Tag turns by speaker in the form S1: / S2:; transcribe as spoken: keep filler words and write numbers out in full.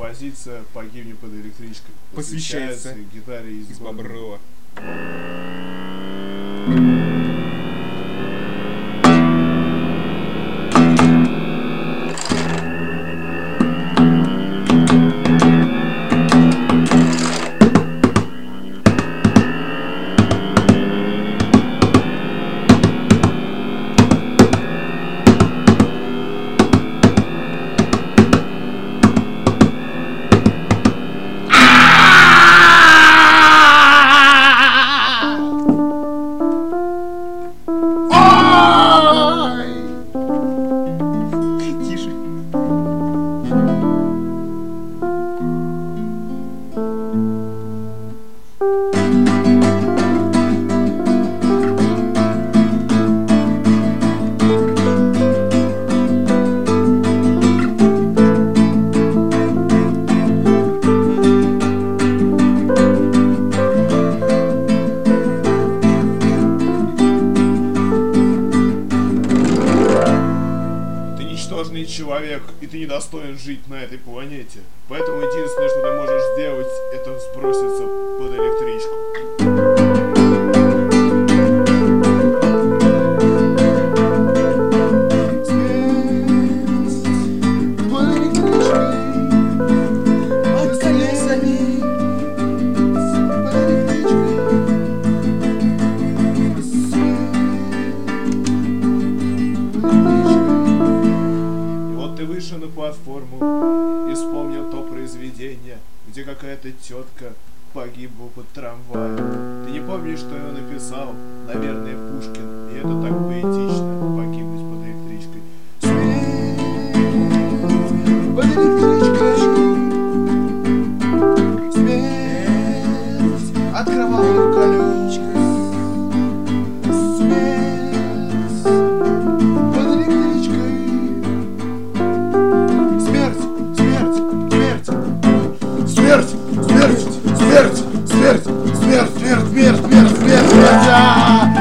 S1: Композиция «Погибни под электричкой»
S2: посвящается
S1: гитаре из,
S2: из Боброва.
S1: Ничтожный человек, и ты недостоин жить на этой планете. Поэтому единственное, что ты можешь сделать, это сброситься под электричку. Вышел на платформу и вспомнил то произведение, где какая-то тетка погибла под трамваем. Ты не помнишь, что я написал? Наверное, Пушкин. И это так поэтично — погибнуть под электричкой. Смерть под электричкой. Смерть от кровавых колючек. Смерть, смерть, смерть, смерть, смерть, смерть, смерть, смерть, смерть, смерть, смерть.